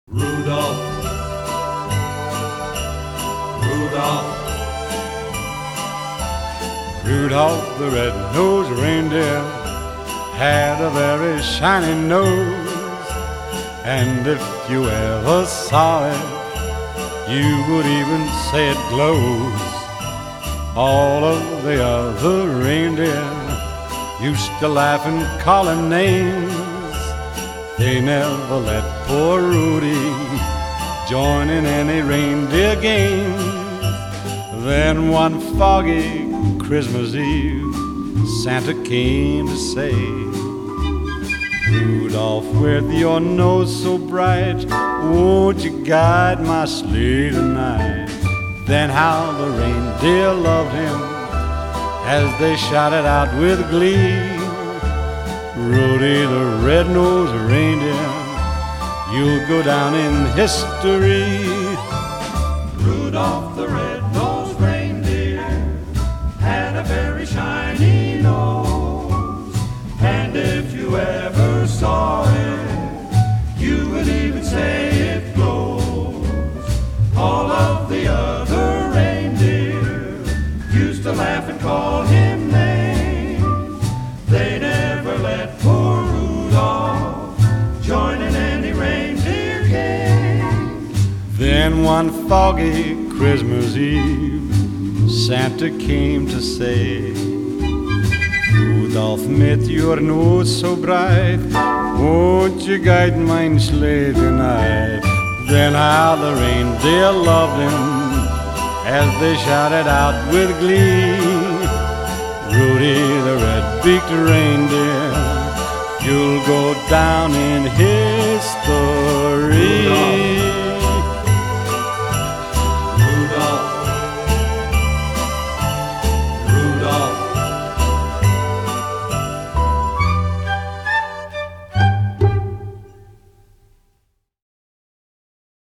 Rudolph, Rudolph, Rudolph the red-nosed reindeer had a very shiny nose, and if you ever saw it, you would even say it glows. All of the other reindeer used to laugh and call him names. They never let poor Rudy join in any reindeer games. Then one foggy Christmas Eve, Santa came to say, Rudolph, with your nose so bright, won't you guide my sleigh tonight? Then how the reindeer loved him as they shouted out with glee, Rudy the red-nosed reindeer, you'll go down in history. Rudolph the red-nosed reindeer had a very shiny nose, and if you ever saw it, you would even say it glows. All of the other reindeer used to laugh and call him names. They never let poor Rudolph join in any reindeer game. Then one foggy Christmas Eve, Santa came to say, Rudolph, mit your nose so bright, won't you guide my sleigh tonight? Then how the reindeer loved him as they shouted out with glee, Rudy the red-beaked reindeer, you'll go down in history.